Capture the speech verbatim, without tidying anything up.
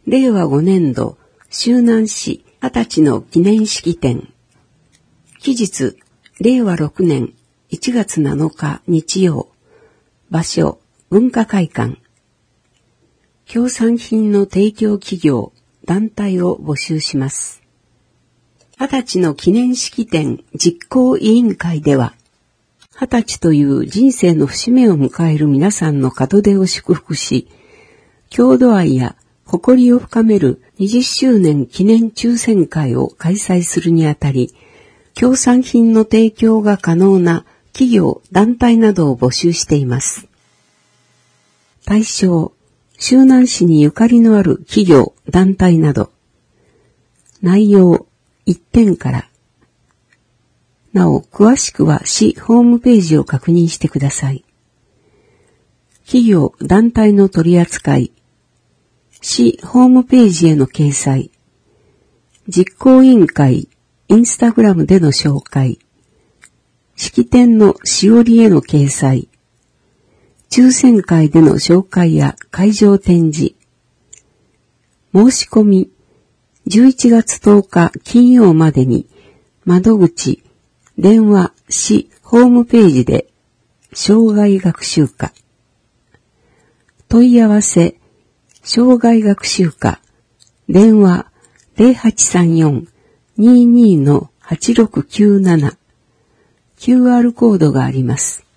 れいわごねんど周南市二十歳の記念式典。期日、れいわろくねんいちがつなのか日曜。場所、文化会館。協賛品の提供企業、団体を募集します。二十歳の記念式典実行委員会では、二十歳という人生の節目を迎える皆さんの門出を祝福し、郷土愛や誇りを深めるにじゅっしゅうねん記念抽選会を開催するにあたり、協賛品の提供が可能な企業、団体などを募集しています。対象、周南市にゆかりのある企業、団体など。内容、いってんから。なお、詳しくは市ホームページを確認してください。企業、団体の取り扱い。市ホームページへの掲載。実行委員会、インスタグラムでの紹介。式典のしおりへの掲載。抽選会での紹介や会場展示。申し込み、じゅういちがつとおか金曜までに、窓口、電話、市ホームページで、生涯学習科。問い合わせ、生涯学習科、電話、ゼロはちさんよん にーにー はちろくきゅうなな。キューアール コードがあります。